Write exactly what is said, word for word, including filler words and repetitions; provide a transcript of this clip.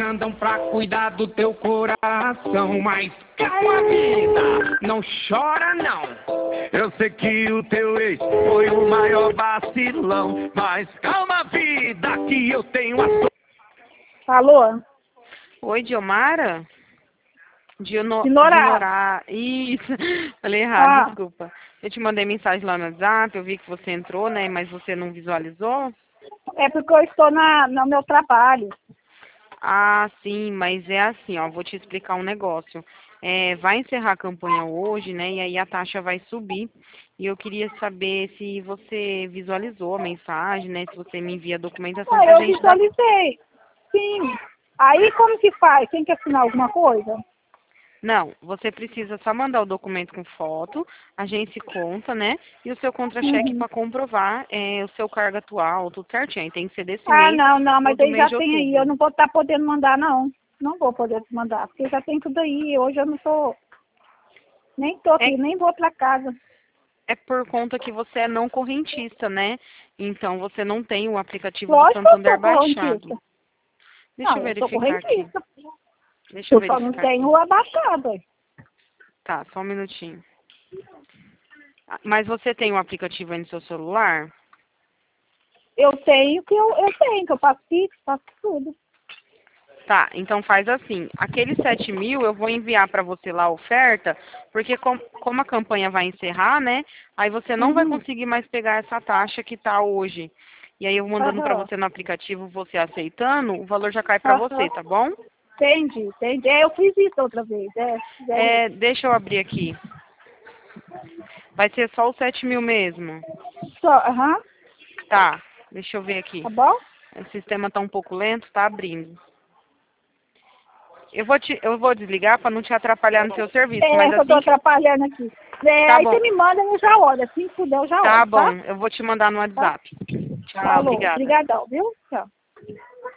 andam pra cuidar do teu coração. Mas calma, vida, não chora não. Eu sei que o teu ex foi o maior vacilão. Mas calma, vida, que eu tenho a sua... Alô? Oi, Diomara? Dino... Ignorar. Dinorar. Isso, falei errado, Ah. desculpa. Eu te mandei mensagem lá no WhatsApp, eu vi que você entrou, né, mas você não visualizou? É porque eu estou na, no meu trabalho. Ah, sim, mas é assim, ó, vou te explicar um negócio. É, vai encerrar a campanha hoje, né, e aí a taxa vai subir. E eu queria saber se você visualizou a mensagem, né, se você me envia a documentação Ah, pra eu gente dar... visualizei. Sim. Aí como que faz? Tem que assinar alguma coisa? Não, você precisa só mandar o documento com foto, a gente se conta, né? E o seu contra-cheque Uhum. para comprovar é, o seu cargo atual, tudo certinho. Tem que ser desse Ah, mês não, não, ou mas do aí mês já de tem aí. Eu outubro. não vou estar podendo mandar, não. Não vou poder mandar, porque já tem tudo aí. Hoje eu não tô... Nem tô É, aqui, nem vou pra casa. é por conta que você é não correntista, né? Então você não tem o aplicativo do Lógico que eu Santander sou baixado. correntista. Deixa eu Não, eu sou verificar aqui. correntista. Deixa eu Eu só não verificar aqui. tenho abaixado. Tá, só um minutinho. Ah, mas você tem o aplicativo aí no seu celular? Eu tenho que eu, eu tenho, que eu faço Pix, faço tudo. Tá, então faz assim, aqueles sete mil eu vou enviar para você lá a oferta, porque com, como a campanha vai encerrar, né, aí você não vai Uhum. conseguir mais pegar essa taxa que tá hoje. E aí eu mandando para Aham. você no aplicativo, você aceitando, o valor já cai para você, Aham. tá bom? Entendi, entendi. É, eu fiz isso outra vez. É, é. É, deixa eu abrir aqui. Vai ser só os sete mil mesmo? Só, aham. Tá, deixa eu ver aqui. Tá bom? O sistema tá um pouco lento, tá abrindo. Eu vou, te, eu vou desligar para não te atrapalhar no seu serviço, É, mas que eu tô assim que... atrapalhando aqui. É, Tá aí bom. você me manda, eu já olho. Assim que puder, eu já Tá olho, bom, tá? eu vou te mandar no Tá? WhatsApp. Tchau, Falou. obrigada. Obrigadão, viu? Tchau.